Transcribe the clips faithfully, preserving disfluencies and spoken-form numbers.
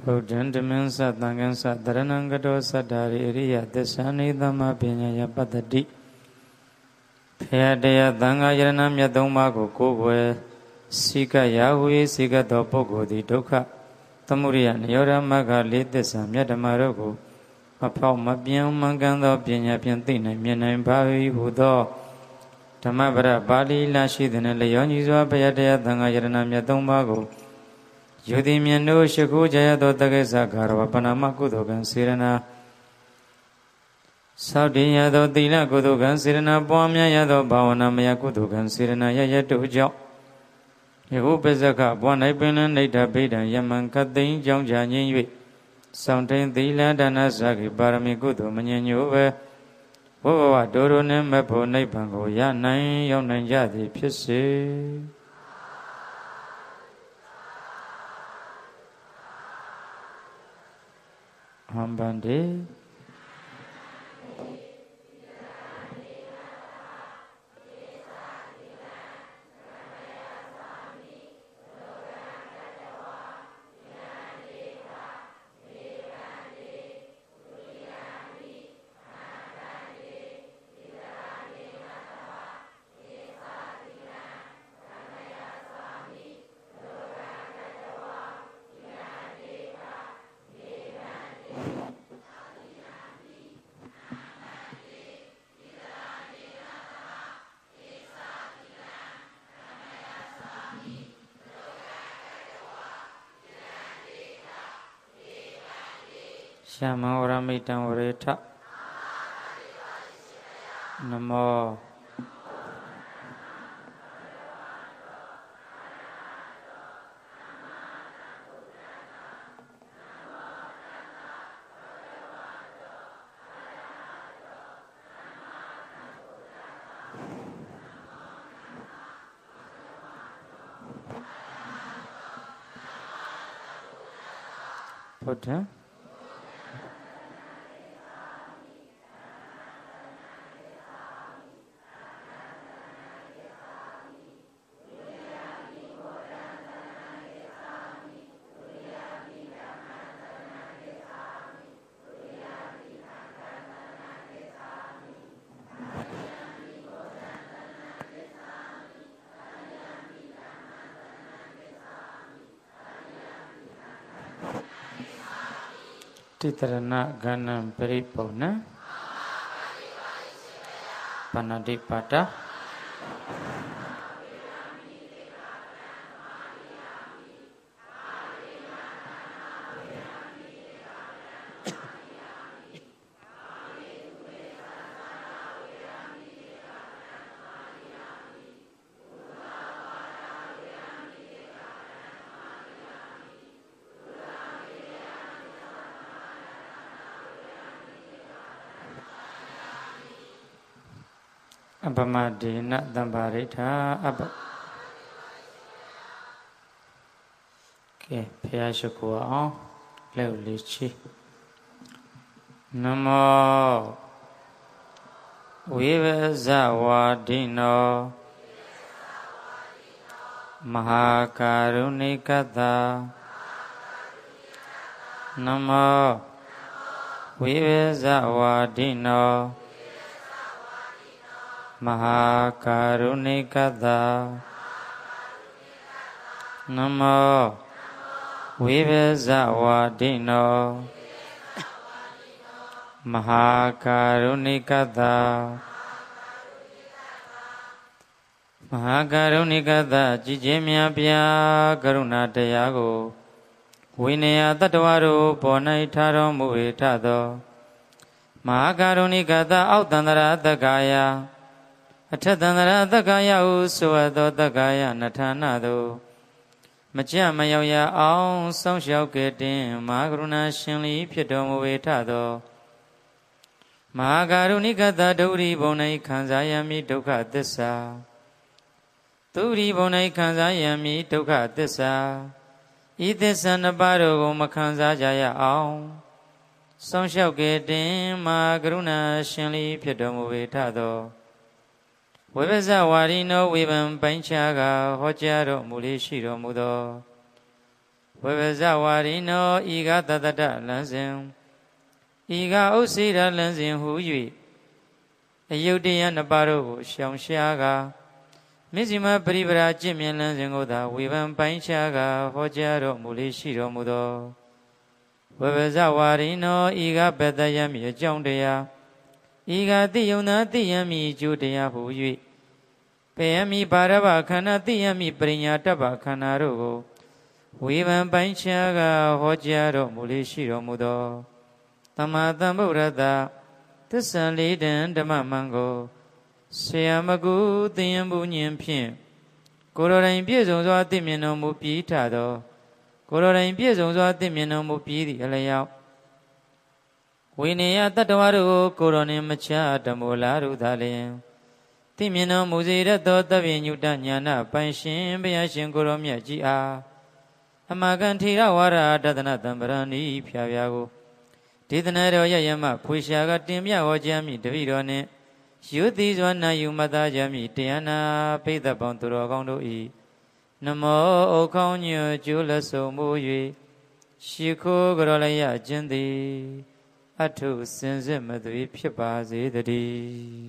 Buddhan Dimensa Tangansa Dharanangato Sadhari Iriya Desanidama Pinyaya Patati Phayadaya Thanga Yaranam Yadoma Kukwe Sika Yahweh Sika Dopoko Di Dukha Tamuriya Nyora Maga Lidesa Myadamarogo Mapau Mapian Mangando Pinya Piantina Mianam Bhavi Hudo Tamabara Bali Lashidana Leonizwa Phayadaya Thanga Yaranam Yadoma Yudi Miano Shaku Jaya Dotagasa Garva Panama Kudogan Sirana Saudi Yado Dila Kudogan Sirana Pomya Yado Bhavana Maya Kudogan Sirana Yayatu Jo Yahu Pesaka Buana Pinan Nita Bida Yaman Katin Jong Janyi Yui Sounding Dila Dana Saki Barami Kudo Manyanuve Wawa Doro Nemapo Nepango Yanai Yonan Yadi Pisi Hambande Shama Oramitan Oreta Namo Buddha Titarana Ganam Peripona Panadipata Abamadina Dambarita Abba Okay, Piashakua Leulichi Namo Vivazawadino Mahakarunikata Namo Vivazawadino Mahakarunikata Namo Vivazawadino Mahakarunikata Mahakarunikata Jijimya Pya Karuna Dayago Vinaya Tatwaro Ponai Taro Muvetado Mahakarunikata Autandara Dagaya Athatandara Dagaya Uswado Dagaya Natanado Machamayaya Aung Song Shao Ketin Mahakaruna Shinli Pyadomu Vetado Mahakarunikata Duri Bonai Kanzayami Dukha Dissa Duri Bonai Kanzayami Dukha Dissa Idissa Nabaro Makanza Jaya Aung Song Shao Ketin Mahakaruna Shinli Pyadomu Vetado Vivazawadino Vivam Panchaga Hojaro Mulishiro Mudo ဝေပဇဝါရိနောဤကတတတလံစဉ်ဤကဥစ္စေရလံစဉ်ဟူ၍အယုတ်တယနှစ်ပါးတို့ကိုရှောင်ရှားကာမဇ္ဈိမပရိပရာကျင့်မြင်လန်းစဉ်ကိုသာဝေဖန်ပိုင်းခြားကာဟောကြားတော်မူလေရှိတော်မူသောဝေပဇဝါရိနောဤကပတယမိအကြောင်းတရားဤကတိယုံသာတိယမိအကျိုးတရားဟူ၍ပေယမိပါရဘခန္ဓာတိယမိပရိညာတ္တပခန္ဓာတို့ကိုဝေဖန်ပိုင်းခြားကာဟောကြားတော်မူလေရှိတော်မူသောသမ္မာသမ္ဗုဒ္ဓတ္တသစ္စာလေးတံဓမ္မမံကိုဆရာမကုသင်္ယံဘုညင်ဖြင့်ကိုယ်တော်တိုင်ပြည့်စုံစွာသိမြင်တော်မူပြီးထသောကိုယ်တော်တိုင်ပြည့်စုံစွာသိမြင်တော်မူပြီးသည့်အလျောက်ဝိနည်းတတ္တဝါတို့ကိုယ်တော်နှင့်မချတမောလာတို့သာလျှင်သိမြင်တော်မူစေတတ်သောတပ္ပညုတညာနာပိုင်ရှင်ဘုရားရှင်ကိုယ်တော်မြတ်ကြီးအားအမကန်ထေရဝါဒတဒနာတံပရဏီဖြာဖြာကိုဒေသနာတော်ရရမဖွေရှာကတင်မြဟောကြားမိတပည့်တော်နှင့်ယုတိစွာနာယူမသားကြမိတရားနာပိဿပေါင်းသူတော်ကောင်းတို့၏နမောဩခေါင်းညွကျိုးလက်ဆုံမူ၍ရှိခိုးကြောလျက်ခြင်းသည်အထုစင်စစ်မသွေဖြစ်ပါစေတည်း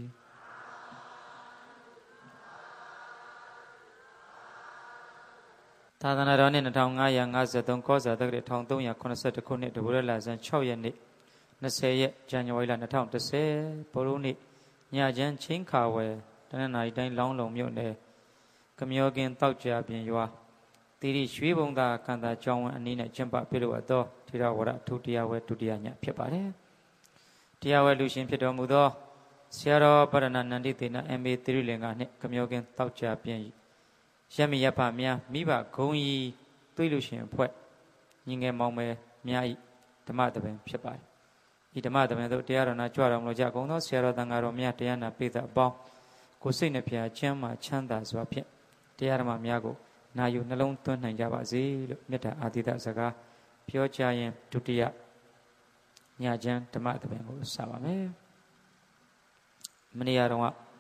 သာသနာတော်နှစ်နှစ်ထောင်ငါးရာငါးဆယ်သုံးကောဇာတက္ကရာတစ်ထောင်သုံးရာခုနှစ်ဆယ့်တစ်ခုနှစ်တဘူရလဆန်း၆ရက်နေ့၂၀ရက်ဇန်နဝါရီလ၂၀၁၀ဗုဒ္ဓနေ့ညချမ်းချင်းခါဝယ်တနင်္လာရီတိုင်းလောင်းလုံမြို့နယ်ကမျောကင်တောက်ကြပြင်ရွာတိရိရွှေဘုံသာကန္တာကျောင်းဝင်းအနည်းနဲ့ကျင်းပပြုလုပ်အပ်သောထေရဝါဒထူတရားဝဲဒုတိယညဖြစ်ပါတယ်တရားဝဲလူရှင်ဖြစ်တော်မူသောဆရာတော်ပရဏနန္ดิသေနအမေသီရိလင်္ကာနှင့်ကမျောကင်တောက်ကြပြင်ရမီရဖများမိဘဂုံဤသွေးလူရှင်အဖွဲ့ညီငယ်မောင်မယ်များဤဓမ္မတပင်ဖြစ်ပါတယ်ဤဓမ္မတပင်တို့တရားတော်နာကြွတော်မူကြကုန်သောဆရာတော်တန်ဃာတော်များတရားနာပိသအပေါင်းကိုစိတ်နှဖျားချမ်းသာချမ်းသာစွာဖြင့်တရားဓမ္မများကိုနာယူနှလုံးသွင်းနိုင်ကြပါစေလို့မေတ္တာအာသီသစကားပြောကြရင်ဒုတိယညချမ်းဓမ္မတပင်ကိုစပါမယ်မနေ့ကတော့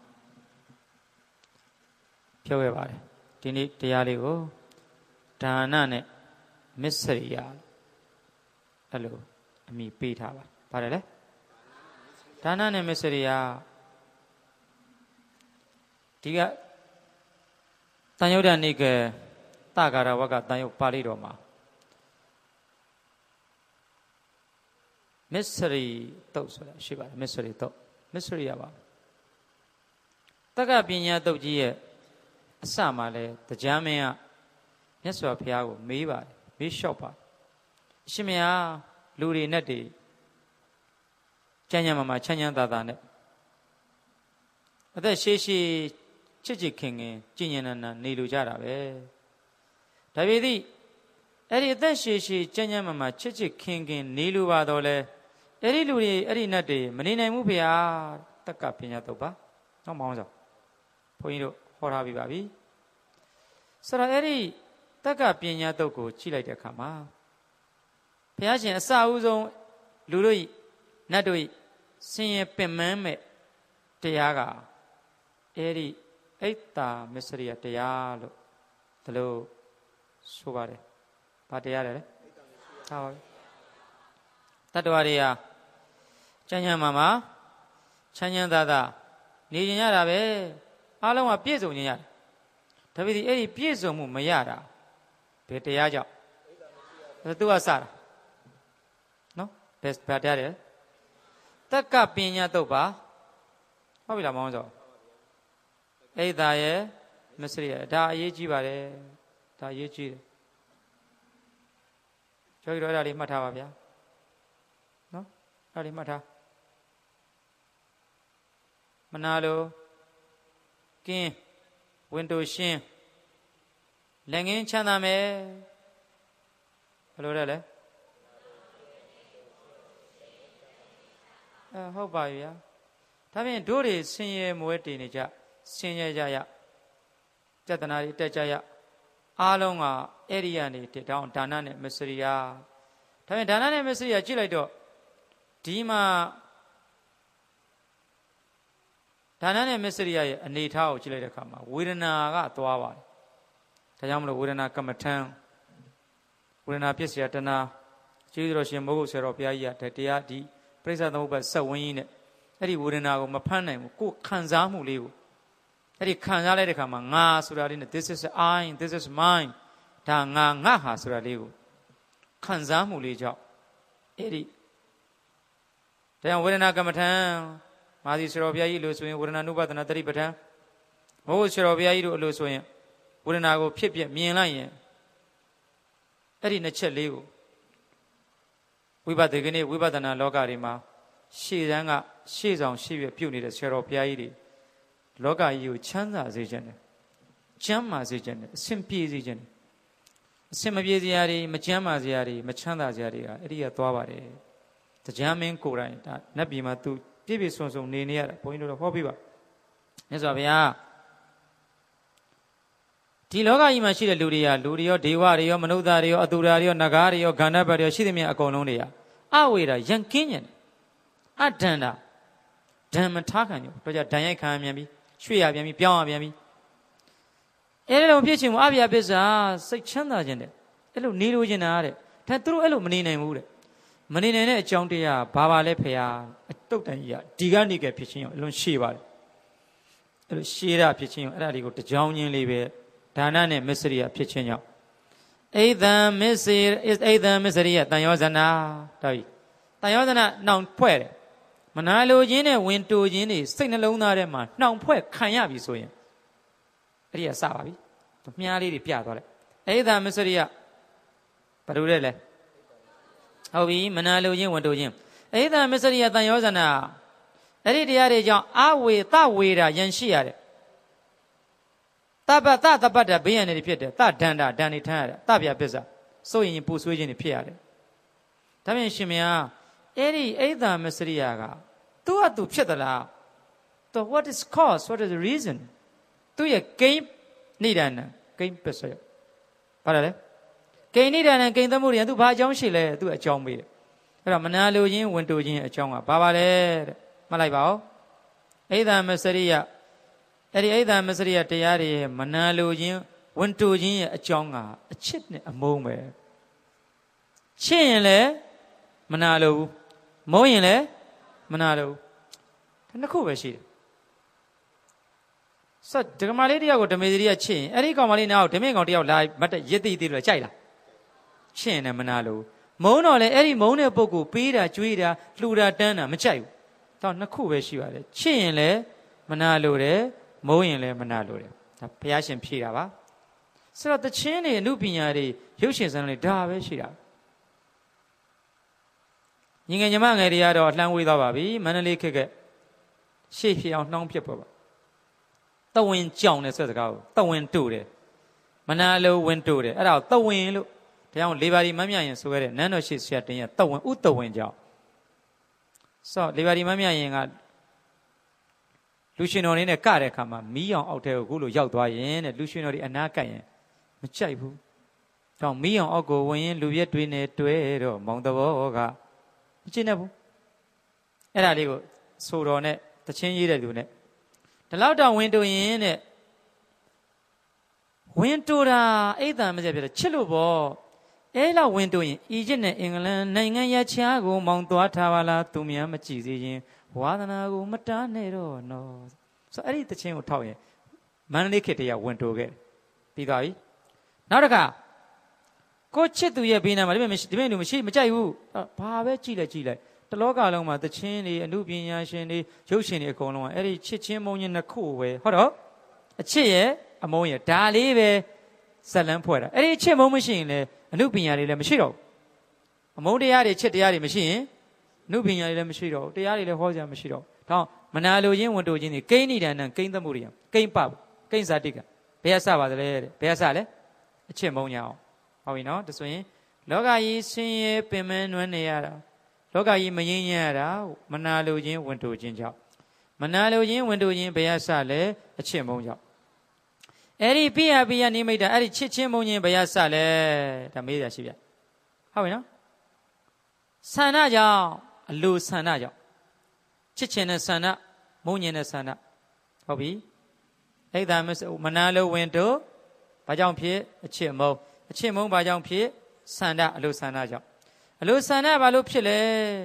ပြောခဲ့ပါတယ်ဒီနေ့တရားလေးကိုဒါနနဲ့မစ္စရိယအဲ့လိုအမိပေးထားပါပါတယ်လေဒါနနဲ့မစ္စရိယဒီကတန်ယုဒ္ဓနိကေတဂါရဝကတန်ယုတ်ပါဠိတော်မှာမစ္စရိတုတ်ဆိုတာရှိပါတယ်မစ္စရိတုတ်မစ္စရိယပါတက္ကပညာတုတ်ကြီးရဲ့အစမှာလဲတရားမင်းကမြတ်စွာဘုရားကိုမေးပါတယ်မေးလျှောက်ပါအရှင်မယားလူတွေနဲ့တွေကျမ်းညမ်းမှာချမ်းချမ်းသာသာနဲ့အသက်ရှည်ရှည်ချစ်ချစ်ခင်ခင်ကြည်ညင်နန်းနေလူကြတာပဲဒါပေသည်အဲ့ဒီအသက်ရှည်ရှည်ကျမ်းညမ်းမှာချစ်ချစ်ခင်ခင်နေလူပါတော့လဲအဲ့ဒီလူတွေအဲ့ဒီနတ်တွေမနေနိုင်ဘူးဖေဟာတက္ကပညာတုတ်ပါနော်မောင်းစောဘုန်းကြီးတို့ဟောထားပြီးပါပြီဆိုတော့အဲ့ဒီတက္ကပညာတုတ်ကိုကြည့်လိုက်တဲ့အခါမှာဘုရားရှင်အစအဦးဆုံးလူတို့ဤနတ်တို့ဤဆင်းရဲပင်ပန်းမဲ့တရားကအဲ့ဒီအိတ်တာမစ္စရိယတရားလို့ဒီလိုဆိုပါတယ်။ဘာတရားလဲလဲ။ဟုတ်ပါပြီ။တတ္တဝါတွေဟာချမ်းချမ်းမာမာချမ်းချမ်းသာသာနေကြရတာပဲ။အားလုံးကပြည့်စုံကြရတယ်။ဒါပေမဲ့အဲ့ဒီပြည့်စုံမှုမရတာဘယ်တရားကြောင့်။သူကစတာ။နော်။ဘယ်ဘာတရားလဲ။တက္ကပညာတုတ်ပါ။ဟုတ်ပြီလားမောင်စော။အိဒါရဲ့မစ္စရိယဒါအရေးကြီးပါတယ်ဒါအရေးကြီးတယ်ကျော်ကြီးတော်ဒါလေးမှတ်ထားပါဗျာနော်ဒါလေးမှတ်ထားမနာလိုကင်းဝင်တိုရှင်းလက်ငင်းချမ်းသာမယ်ဘယ်လိုလဲလဲအဲဟုတ်ပါပြီဗျာဒါဖြင့်တို့တွေဆင်းရဲမွဲတည်နေကြဆင်းရဲကြရကြတနာတွေတက်ကြရအားလုံးကအဲ့ဒီကနေတောင်းဒါနနဲ့မစ္စရိယဒါပေမဲ့ဒါနနဲ့မစ္စရိယကြည့်လိုက်တော့ဒီမှာဒါနနဲ့မစ္စရိယရဲ့အနေထားကိုကြည့်လိုက်တဲ့အခါမှာဝေဒနာကသွားပါတယ်ဒါကြောင့်မလို့ဝေဒနာကမ္မထံဝေဒနာဖြစ်เสียတဏှာကျေးဇူးတော်ရှင်မိုးကုတ်ဆရာတော်ဘုရားကြီးကတရားဒီပြိဿသမုပ္ပါဆက်ဝင်းကြီးနဲ့အဲ့ဒီဝေဒနာကိုမဖမ်းနိုင်ဘူးကိုယ်ခံစားမှုလေးကိုအဲ့ဒီခံစားလိုက်တဲ့ခါမှာငါဆိုတာလေးနဲ့ this is I this is mine ဒါငါငါဟာဆိုတာလေးကိုခံစားမှုလေးကြောင့်အဲ့ဒီတရားဝေဒနာကမ္မထံမာသီဆရာတော်ဘုရားကြီးလို့ဆိုရင်ဝေဒနာနုပဒနာတတိပဋ္ဌာန်မိုးကုတ်ဆရာတော်ဘုရားကြီးတို့လို့ဆိုရင်ဝေဒနာကိုဖြစ်ဖြစ်မြင်လိုက်ရင်အဲ့ဒီနှစ်ချက်လေးကိုဝိပဿနာကနေဝိပဿနာလောကတွေမှာရှေ့တန်းကရှေ့ဆောင်ရှေ့ပြပြုတ်နေတဲ့ဆရာတော်ဘုရားကြီးတွေလောကကြီးကိုချမ်းသာစေခြင်းနဲ့ကျမ်းမာစေခြင်းနဲ့အဆင်ပြေစေခြင်းနဲ့အဆင်မပြေစရာတွေမကျမ်းမာစရာတွေမချမ်းသာစရာတွေကအဲ့ဒီကသွားပါတယ်တရားမင်းကိုယ်တိုင်ဒါနတ်ပြည်မှာသူပြည့်ပြည့်စုံစုံနေနေရတာဘုန်းကြီးတို့ဟောပြပါမြတ်စွာဘုရားဒီလောကကြီးမှာရှိတဲ့လူတွေကလူတွေရောဒေဝတွေရောမနုဿတွေရောအတူရာတွေရောနဂါတွေရောဂန္ဓဘတွေရောရှိသမျှအကုန်လုံးတွေကအဝေဒရန်ကင်းညံအဒန္တာဓမ္မထားခံကြတော့ကြဒဏ်ရိုက်ခံရပြန်ပြီရွှေ့ရပြန်ပြီပြောင်းရပြန်ပြီအဲ့ဒီလိုဖြစ်ချင်ဘူးအပြာပစ္စာစိတ်ချမ်းသာခြင်းတဲ့အဲ့လိုနေလို့ခြင်းတာတဲ့ဒါသူတို့အဲ့လိုမနေနိုင်ဘူးတဲ့မနေနိုင်တဲ့အကြောင်းတရားဘာပါလဲဖေဟာအတုတ်တန်ကြီးကဒီကနေကဖြစ်ချင်းရောအလွန်ရှည်ပါတယ်အဲ့လိုရှည်တာဖြစ်ချင်းရောအဲ့ဒါတွေကိုတကြောင်ချင်းလေးပဲဒါနနဲ့မစ္စရိယဖြစ်ချင်းကြောင့်အိဒံမစ္စရိအိဒံမစ္စရိယတန်ယောဇနာတော်ပြီတန်ယောဇနာနှောင်ဖွဲ့တယ်မနာလိုခြင်းနဲ့ဝင်တူခြင်းတွေစိတ်နှလုံးသားထဲမှာနှောင်ဖွဲ့ခံရပြီဆိုရင်အဲ့ဒီကစပါပြီမြားလေးတွေပြသွားတယ်အိဒံမစ္စရိယဘာလို့လဲလဲဟုတ်ပြီမနာလိုခြင်းဝင်တူခြင်းအိဒံမစ္စရိယတန်ယောဇနာအဲ့ဒီတရားတွေကြောင့်အဝေသဝေတာယံရှိရတယ်တပ္ပတတပ္ပတဘေးရန်တွေဖြစ်တယ်တဒန္တာဒဏ်တွေထမ်းရတယ်တပြပစ္စစိုးရင်ပူဆွေးခြင်းတွေဖြစ်ရတယ်ဒါဖြင့်ရှင်မယားအဲ့ဒီအိဒံမစ္စရိယကသူ့အတူဖြစ်သလား so what is cause what is the reason သူရဲ့ဂိမ်းနိဒာနဂိမ်းပစ္စယဘာလဲဂိမ်းနိဒာနဂိမ်းသမှုတွေသူဘာအကြောင်းရှိလဲသူအကြောင်းပေးတယ်အဲ့တော့မနာလိုခြင်းဝင်တူခြင်းအကြောင်းကဘာပါလဲတဲ့မှတ်လိုက်ပါဦးအိဒံမစ္စရိယအဲ့ဒီအိဒံမစ္စရိယတရားတွေရဲ့မနာလိုခြင်းဝင်တူခြင်းရဲ့အကြောင်းကအချစ်နဲ့အမုန်းပဲချစ်ရင်လည်းမနာလိုဘူးမုန်းရင်လည်းမနာလိုဘူးဒါနှစ်ခုပဲရှိတယ်ဆိုဒကမာလေးတယောက်ကိုဓမေသရီကချစ်ရင်အဲ့ဒီကောင်မလေးနောက်ဓမေကောင်တယောက်လာမတ်ရစ်သိသိလို့ကြိုက်လားချစ်ရင်လည်းမနာလိုမုန်းတော့လေအဲ့ဒီမုန်းတဲ့ပုဂ္ဂိုလ်ပေးတာကြွေးတာလှူတာတန်းတာမကြိုက်ဘူးတော့နှစ်ခုပဲရှိပါတယ်ချစ်ရင်လည်းမနာလိုတယ်မုန်းရင်လည်းမနာလိုတယ်ဒါဘုရားရှင်ဖြေတာပါဆိုတော့တခြင်းတွေအမှုပညာတွေရုပ်ရှင်စံတွေဒါပဲရှိတာညီငယ်ညီမငယ်တွေကတော့လှမ်းဝေးသွားပါပြီမန္တလေးခက်ကရှေ့ဖြစ်အောင်နှောင်းဖြစ်ပေါ်ပါတဝင်းကြောင်တယ်ဆိုတဲ့စကားကိုတဝင်းတို့တယ်မနာလိုဝင်းတို့တယ်အဲ့ဒါကိုတဝင်းလို့တရားအောင်လေပါဒီမမြရင်ဆိုရတဲ့နန်းတော်ရှိဆရာတင်ရတဝင်းဥတဝင်းကြောင်ဆိုလေပါဒီမမြရင်ကလူရှင်တော်လေးနဲ့ကတဲ့အခါမှာမီးအောင်အောက်ထဲကိုခုလိုရောက်သွားရင်တဲ့လူရှင်တော်ဒီအနာကပ်ရင်မကြိုက်ဘူး။ကြောင့်မီးအောင်အောက်ကိုဝင်ရင်လူရက်တွေနဲ့တွဲတော့မောင်တဘောကမကျင်နဲ့ဘူး။အဲ့ဒါလေးကိုဆိုတော်နဲ့တချင်းရေးတဲ့လူနဲ့ဒီလောက်တောင်ဝင်တူရင်တဲ့ဝင်တူတာအိတ်တံမစက်ပြတယ်ချစ်လို့ပေါ့အဲ့လောက်ဝင်တူရင်အီဂျစ်နဲ့အင်္ဂလန်နိုင်ငံရချားကိုမောင်သွားထားပါလားသူများမကြည့်စေခြင်းဝါသနာကိုမတားနဲ့တော့နော်ဆိုအဲ့ဒီတခြင်းကိုထောက်ရင်မန္တလေးခေတ်တည်းကဝင်တိုးခဲ့ပြီးသွားပြီနောက်တစ်ခါကိုချစ်သူရဲ့ဘေးနားမှာဒီမဲ့ဒီမဲ့လူမရှိမကြိုက်ဘူးဘာပဲကြည့်လိုက်ကြည့်လိုက်တလောကလုံးမှာတခြင်းတွေအမှုပညာရှင်တွေရုပ်ရှင်တွေအကုန်လုံးကအဲ့ဒီချစ်ချင်းမုန်းချင်းနှစ်ခုပဲဟုတ်တော့အချစ်ရဲ့အမုန်းရဲ့ဒါလေးပဲဇလန်းဖွဲ့တာအဲ့ဒီချစ်မုန်းမရှိရင်လည်းအမှုပညာတွေလည်းမရှိတော့ဘူးအမုန်းတရားတွေချစ်တရားတွေမရှိရင်နုပညာတွေလည်းမရှိတော့ဘူးတရားတွေလည်းဟောစရာမရှိတော့ဘူးဒါမနာလိုခြင်းဝန်တိုခြင်းတွေကိန်းနိဒာနံကိန်းသမှုတွေကိန်းပကိန်းဇာတိကဘယ်ကစပါသလဲတဲ့ဘယ်ကစလဲအချစ်မုန်းညာအောင်ဟုတ်ပြီနော်ဒါဆိုရင်လောကကြီးဆင်းရဲပင်မနွမ်းနေရတာလောကကြီးမငြိမ်းချမ်းရတာမနာလိုခြင်းဝန်တိုခြင်းကြောင့်မနာလိုခြင်းဝန်တိုခြင်းဘယ်ကစလဲအချစ်မုန်းကြောင့်အဲ့ဒီပိယပိယနိမိတ်တာအဲ့ဒီချစ်ချင်းမုန်းခြင်းဘယ်ကစလဲဒါမေးရရှိဗျဟုတ်ပြီနော်ဆန္ဒကြောင့်အလိုဆန္ဒကြောင့်ချစ်ခြင်းနဲ့ဆန္ဒမုန်းခြင်းနဲ့ဆန္ဒဟုတ်ပြီအိဒါမနာလိုဝင်တို့ဘာကြောင့်ဖြစ်အချစ်မုန်းအချစ်မုန်းဘာကြောင့်ဖြစ်ဆန္ဒအလိုဆန္ဒကြောင့်အလိုဆန္ဒဘာလို့ဖြစ်လဲ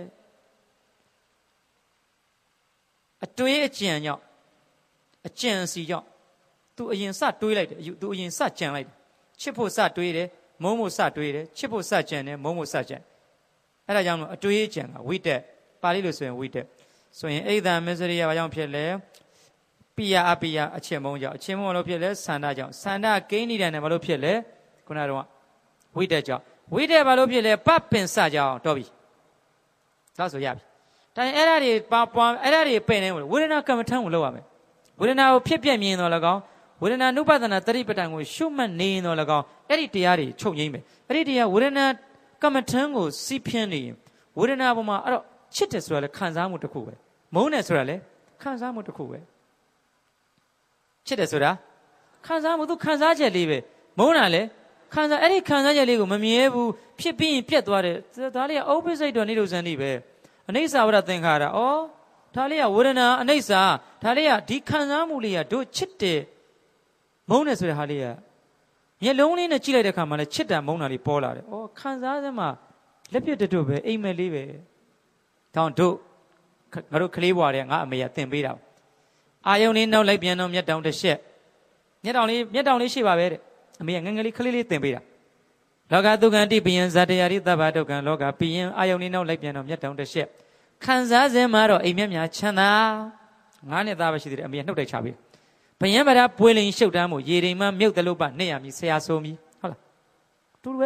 အတွေးအကြံကြောင့်အကြံစီကြောင့်သူအရင်စတွေးလိုက်တယ်အယူသူအရင်စကြံလိုက်တယ်ချစ်ဖို့စတွေးတယ်မုန်းဖို့စတွေးတယ်ချစ်ဖို့စကြံတယ်မုန်းဖို့စကြံအဲ့ဒါကြောင့်အတွေးအကြံကဝိတက်ပါဠိလိုဆိုရင်ဝိတက်ဆိုရင်အိဒံမစ္စရိယဘာကြောင့်ဖြစ်လဲပိယအပိယအချစ်မုန်းကြောင့်အချစ်မုန်းဘာလို့ဖြစ်လဲဆန္ဒကြောင့်ဆန္ဒကိန်းနေတဲ့နဲ့ဘာလို့ဖြစ်လဲခုနကတော့ဝိတက်ကြောင့်ဝိတက်ဘာလို့ဖြစ်လဲပပင်စကြောင့်တော်ပြီဒါဆိုရပြီတိုင်အဲ့ဒါတွေပါပွားအဲ့ဒါတွေပင်နေဝေဒနာကမ္မထံကိုလောက်ရမယ်ဝေဒနာကိုဖြစ်ပြမြင်တော့၎င်းဝေဒနာနုပဒနာတတိပဋ္ဌာန်ကိုရှုမှတ်နေရင်တော့၎င်းအဲ့ဒီတရားတွေချုပ်ငိမ့်မယ်အဲ့ဒီတရားဝေဒနာကမ္မထံကိုစီးဖြင်းနေရင်ဝေဒနာပေါ်မှာအဲ့တော့ချစ်တယ်ဆိုတာလည်းခံစားမှုတစ်ခုပဲမုန်းတယ်ဆိုတာလည်းခံစားမှုတစ်ခုပဲချစ်တယ်ဆိုတာခံစားမှုသူခံစားချက်လေးပဲမုန်းတာလည်းခံစားအဲ့ဒီခံစားချက်လေးကိုမမြဲဘူးဖြစ်ပြီးရင်ပြတ်သွားတယ်ဒါလေးကဥပ္ပစိတ်တော်နိဒုဇန်နေပဲအနိစ္စဝရသင်္ခါရဩဒါလေးကဝေဒနာအနိစ္စဒါလေးကဒီခံစားမှုလေးကတို့ချစ်တယ်မုန်းတယ်ဆိုတဲ့ဟာလေးကမျက်လုံးလေးနဲ့ကြည့်လိုက်တဲ့အခါမှာလည်းချစ်တာမုန်းတာလေးပေါ်လာတယ်ဩခံစားစမ်းမှာလက်ပြတ်တွတ်ပဲအိမ်မက်လေးပဲတောင်းတို့ငါတို့ကလေးဘွားတွေကငါအမေကသင်ပေးတာအာယုန်လေးနောက်လိုက်ပြန်တော့မျက်တောင်တစ်ချက်မျက်တောင်လေးမျက်တောင်လေးရှိပါပဲတဲ့အမေကငငယ်လေးကလေးလေးသင်ပေးတာလောကဒုက္ခတိပိယံဇာတယာရိသဗ္ဗဒုက္ခလောကပိယံအာယုန်လေးနောက်လိုက်ပြန်တော့မျက်တောင်တစ်ချက်ခံစားစမ်းမှာတော့အိမ်မက်များချမ်းသာငါးနှစ်သားပဲရှိသေးတယ်အမေကနှုတ်တိုက်ချပေးဘယံဗရာပွေလင်ရှုပ်တမ်းမှုရေတိမ်မှမြုပ်တလို့ပနေရမည်ဆရာဆိုမည်ဟုတ်လားအတူတူပဲ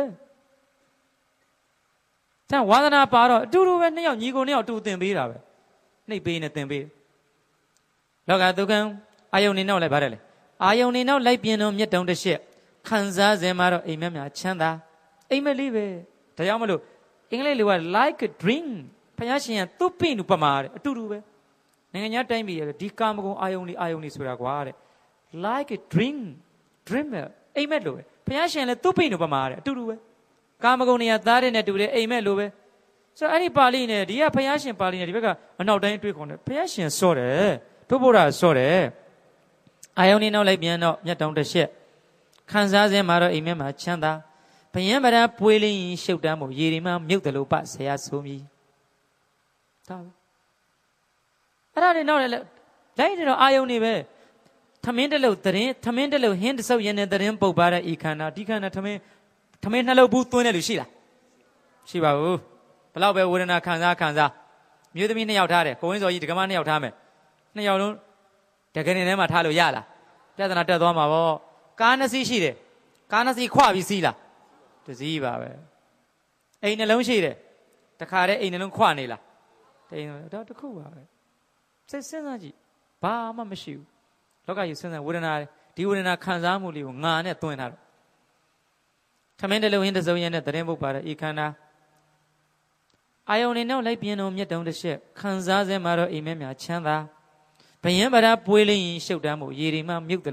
တန်ဝါသနာပါတော့အတူတူပဲနှစ်ယောက်ညီကိုနှစ်ယောက်တူသင်ပေးတာပဲနှိပ်ပေးနေသင်ပေးလောကဒုက္ခအာယုန်နေနောက်လိုက်ပါတယ်လေအာယုန်နေနောက်လိုက်ပြင်းတော့မျက်တုံတစ်ချက်ခံစားစင်မှာတော့အိမ်မက်များချမ်းသာအိမ်မက်လေးပဲဒါကြောင့်မလို့အင်္ဂလိပ်လိုက like a dream ဘုရားရှင်ကသူ့ပိနုပမာတဲ့အတူတူပဲနိုင်ငံခြားတိုင်းပြည်ရဲ့ဒီကာမဂုဏ်အာယုန်လေးအာယုန်လေးဆိုတာကွာတဲ့ like a dream dreamer အိမ်မက်လိုပဲဘုရားရှင်လည်းသူ့ပိနုပမာတဲ့အတူတူပဲကာမဂုဏ်တွေကသားတဲ့နဲ့တူတယ်အိမ်မက်လိုပဲဆိုတော့အဲ့ဒီပါဠိနဲ့ဒီကဘုရားရှင်ပါဠိနဲ့ဒီဘက်ကအနောက်တိုင်းအတွေ့ခေါ်တယ်ဘုရားရှင်စောတယ်တို့ဘုရားစောတယ်အာယုန်နေနောက်လိုက်ပြန်တော့မျက်တောင်တစ်ချက်ခံစားစင်းမှာတော့အိမ်မက်မှာချမ်းသာဘယံဗရာပွေလင်းရှုပ်တမ်းမှုရေဒီမှမြုပ်တယ်လို့ပဆရာဆိုမည်ဒါပဲအဲ့ဒါတွေနောက်လည်းလိုက်နေတော့အာယုန်နေပဲသမင်းတလုတ်တရင်သမင်းတလုတ်ဟင်းတဆုပ်ရင်းနဲ့တရင်ပုတ်ပါတဲ့ဤခန္ဓာဒီခန္ဓာသမင်းသမင်းနှလုံးဘူးသွင်းတဲ့လူရှိလားရှိပါဘူးဘလောက်ပဲဝေဒနာခံစားခံစားမြို့သမီးနှစ်ယောက်ထားတယ်ကိုဝင်းစော်ကြီးဒကမနှစ်ယောက်ထားမယ်နှစ်ယောက်လုံးတကယ်နေထဲမှာထားလို့ရလားပြဿနာတက်သွားမှာပေါ့ကားနှစ်စီးရှိတယ်ကားနှစ်စီးခွပြီးစီးလားတစည်းပါပဲအိမ်နှလုံးရှိတယ်တခါတည်းအိမ်နှလုံးခွနေလားတိန်တော့တခုပါပဲစိတ်စဉ်းစားကြည့်ဘာမှမရှိဘူးလောကကြီးစဉ်းစားဝေဒနာဒီဝေဒနာခံစားမှုလေးကိုငါနဲ့တွင်းထားတော့ထမင်းတလုံးဟင်းတစုံရနဲ့တရင်ပုတ်ပါတဲ့ဤခန္ဓာအာယုန်နေနောက်လိုက်ပြင်းတော့မျက်တုံးတစ်ချက်ခံစားစဲမှာတော့အိမ်မက်များချမ်းသာဘယံဗရာပွေးလင်းရှုပ်တမ်းမှုရေဒီမှမြုပ်